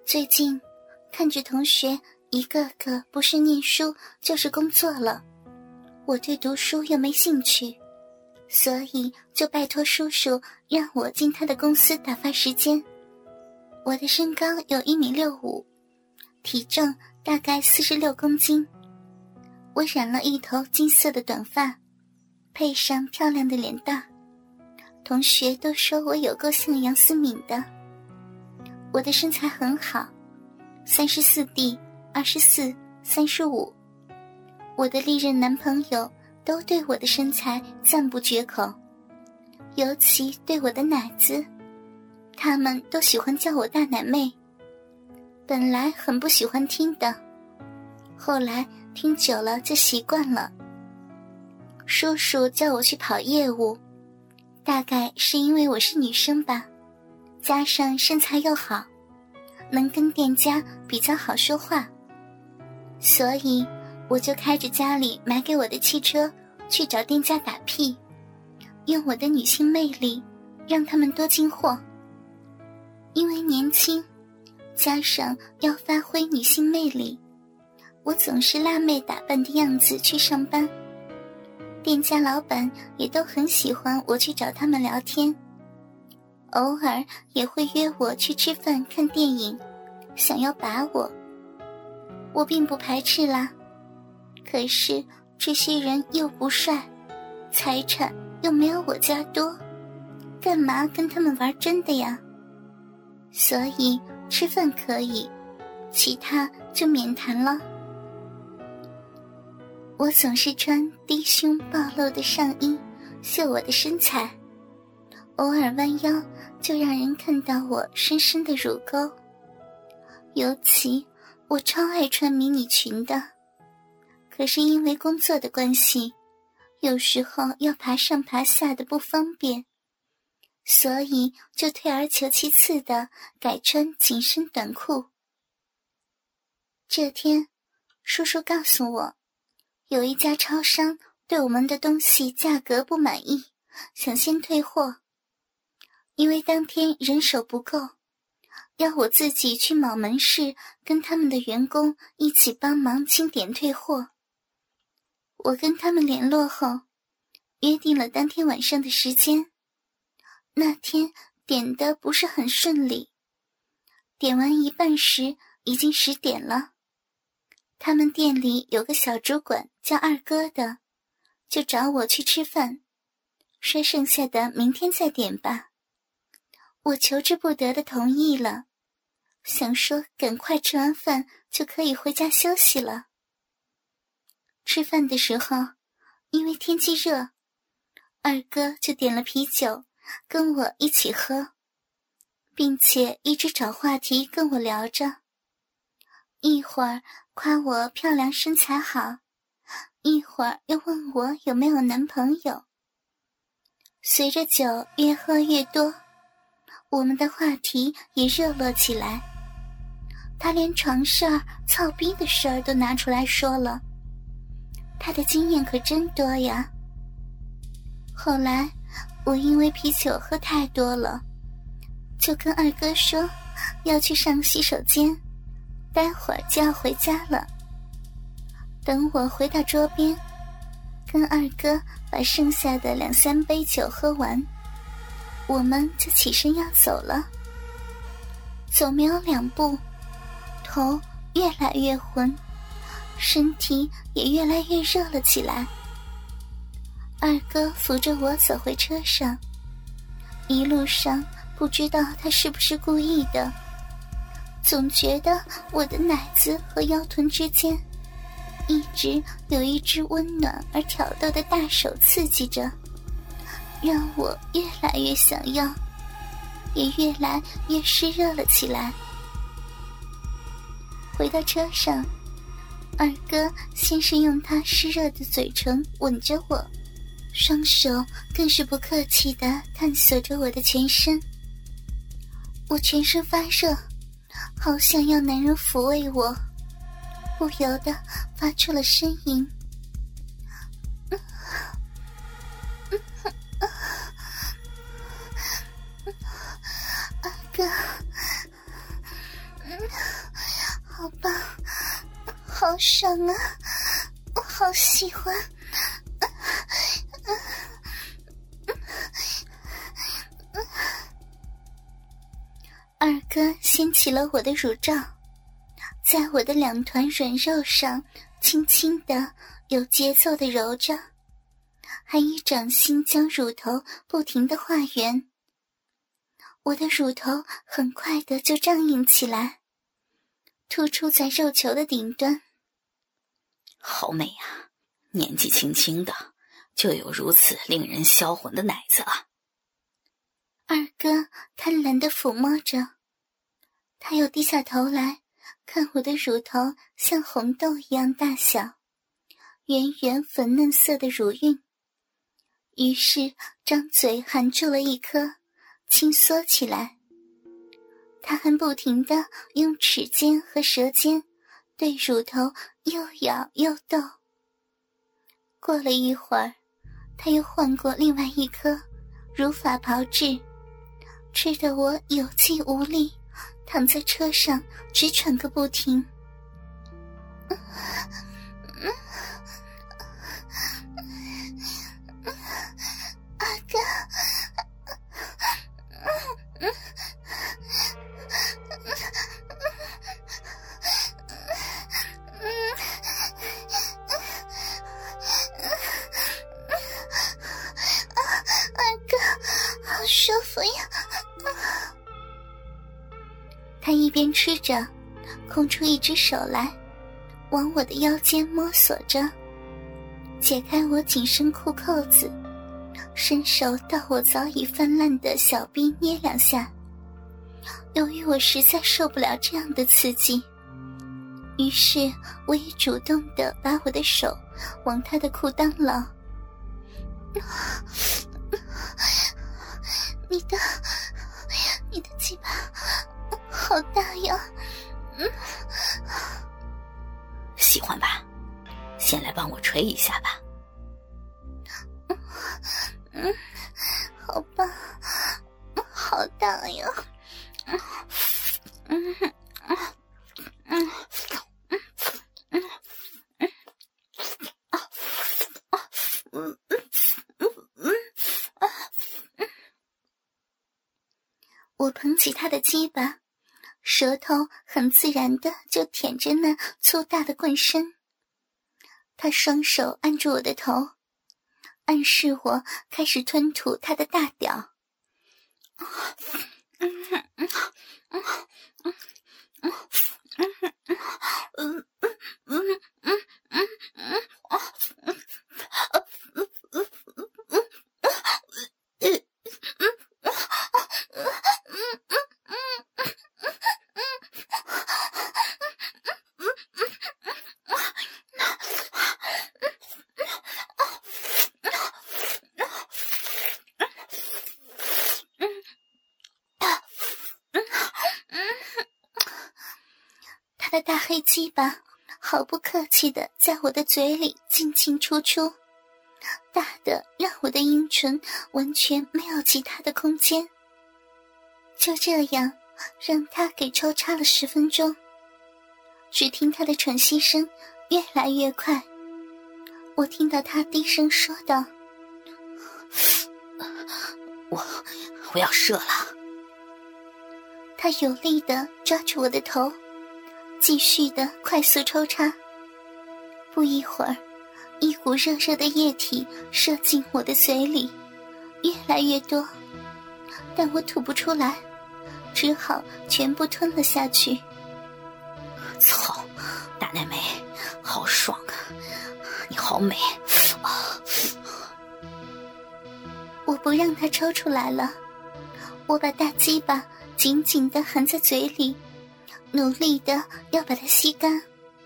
最近看着同学一个个不是念书就是工作了，我对读书又没兴趣，所以就拜托叔叔让我进他的公司打发时间。我的身高有1.65米，体重大概46公斤。我染了一头金色的短发，配上漂亮的脸蛋，同学都说我有够像杨思敏的。我的身材很好，34D、24、35。我的历任男朋友都对我的身材赞不绝口，尤其对我的奶子，他们都喜欢叫我大奶妹。本来很不喜欢听的，后来听久了就习惯了。叔叔叫我去跑业务，大概是因为我是女生吧，加上身材又好，能跟店家比较好说话，所以我就开着家里买给我的汽车去找店家打屁，用我的女性魅力让他们多进货。因为年轻，加上要发挥女性魅力，我总是辣妹打扮的样子去上班，店家老板也都很喜欢我去找他们聊天，偶尔也会约我去吃饭看电影，想要把我并不排斥啦。可是这些人又不帅，财产又没有我家多，干嘛跟他们玩真的呀？所以吃饭可以，其他就免谈了。我总是穿低胸暴露的上衣，秀我的身材，偶尔弯腰就让人看到我深深的乳沟。尤其我超爱穿迷你裙的，可是因为工作的关系，有时候要爬上爬下的不方便，所以就退而求其次的改穿紧身短裤。这天，叔叔告诉我，有一家超商对我们的东西价格不满意，想先退货。因为当天人手不够，要我自己去某门市跟他们的员工一起帮忙清点退货。我跟他们联络后，约定了当天晚上的时间。那天点的不是很顺利，点完一半时已经10点了。他们店里有个小主管叫二哥的，就找我去吃饭，说剩下的明天再点吧。我求之不得的同意了，想说赶快吃完饭就可以回家休息了。吃饭的时候，因为天气热，二哥就点了啤酒跟我一起喝，并且一直找话题跟我聊着，一会儿夸我漂亮身材好，一会儿又问我有没有男朋友。随着酒越喝越多，我们的话题也热络起来，他连床事儿、操逼的事儿都拿出来说了，他的经验可真多呀。后来我因为啤酒喝太多了，就跟二哥说要去上洗手间，待会儿就要回家了。等我回到桌边，跟二哥把剩下的2-3杯酒喝完，我们就起身要走了。走没有2步，头越来越昏，身体也越来越热了起来。二哥扶着我走回车上，一路上不知道他是不是故意的，总觉得我的奶子和腰臀之间一直有一只温暖而挑逗的大手刺激着，让我越来越想要，也越来越湿热了起来。回到车上，二哥先是用他湿热的嘴唇吻着我，双手更是不客气地探索着我的全身。我全身发热，好想要男人抚慰我，不由得发出了呻吟。二哥， 好棒，好爽啊，我好喜欢。二哥掀起了我的乳罩，在我的两团软肉上轻轻地有节奏地揉着，还以掌心将乳头不停地画圆。我的乳头很快的就胀硬起来，突出在肉球的顶端。 好美啊，年纪轻轻的就有如此令人销魂的奶子啊。 二哥贪婪地抚摸着，他又低下头来看我的乳头像红豆一样大小，圆圆粉嫩色的乳晕，于是张嘴含住了一颗，轻缩起来。他还不停地用齿尖和舌尖对乳头又咬又逗。过了一会儿，他又换过另外一颗，如法炮制，吃得我有气无力，躺在车上直喘个不停。二哥，好舒服呀！他一边吃着，空出一只手来，往我的腰间摸索着，解开我紧身裤扣子，伸手到我早已泛滥的小臂捏两下。由于我实在受不了这样的刺激，于是我也主动地把我的手往他的裤裆捞。你的鸡巴好大呀！ 喜欢吧？先来帮我吹一下吧。 好棒，好大呀！我捧起他的鸡巴，舌头很自然的就舔着那粗大的棍身。他双手按住我的头，暗示我开始吞吐他的大屌。他的大黑鸡巴毫不客气地在我的嘴里进进出出，大的让我的阴唇完全没有其他的空间。就这样让他给抽插了10分钟，只听他的喘息声越来越快。我听到他低声说道： 我要射了。 他有力地抓住我的头，继续的快速抽插。不一会儿，一股热热的液体射进我的嘴里，越来越多，但我吐不出来，只好全部吞了下去。 操，大奶妹，好爽啊！你好美啊！ 我不让它抽出来了，我把大鸡巴紧紧地含在嘴里，努力地要把它吸干。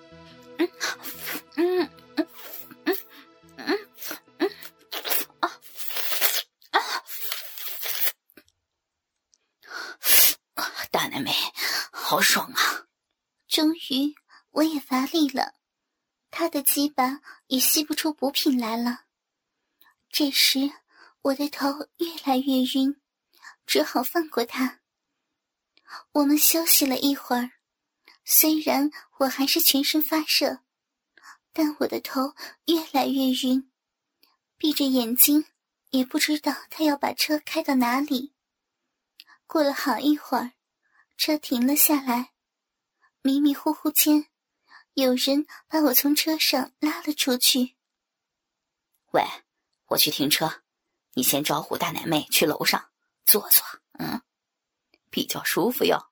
大奶妹，好爽啊！ 终于我也乏力了，他的鸡巴也吸不出补品来了。这时我的头越来越晕，只好放过他。我们休息了一会儿， 虽然我还是全身发热，但我的头越来越晕，闭着眼睛也不知道他要把车开到哪里。过了好一会儿，车停了下来，迷迷糊糊间，有人把我从车上拉了出去。 喂，我去停车，你先招呼大奶妹去楼上坐坐，比较舒服哟。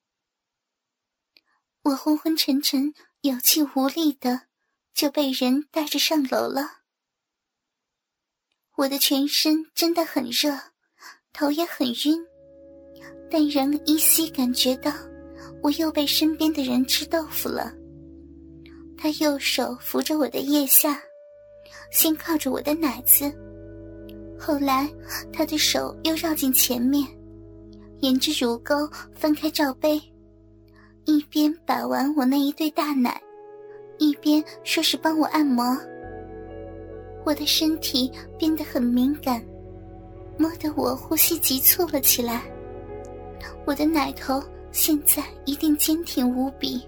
我昏昏沉沉、有气无力的就被人带着上楼了。我的全身真的很热，头也很晕，但仍依稀感觉到我又被身边的人吃豆腐了。他右手扶着我的腋下，先靠着我的奶子，后来他的手又绕进前面，沿着乳沟翻开罩杯，一边把玩我那一对大奶，一边说是帮我按摩。我的身体变得很敏感，摸得我呼吸急促了起来。我的奶头现在一定坚挺无比。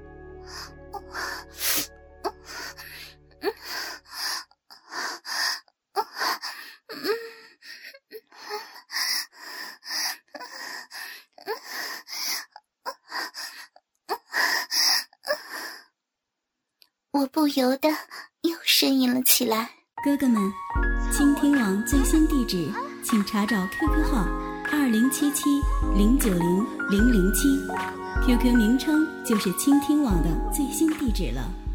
我不由得又呻吟了起来。 哥哥们，倾听网最新地址请查找 QQ 号2077090007，QQ 名称就是倾听网的最新地址了。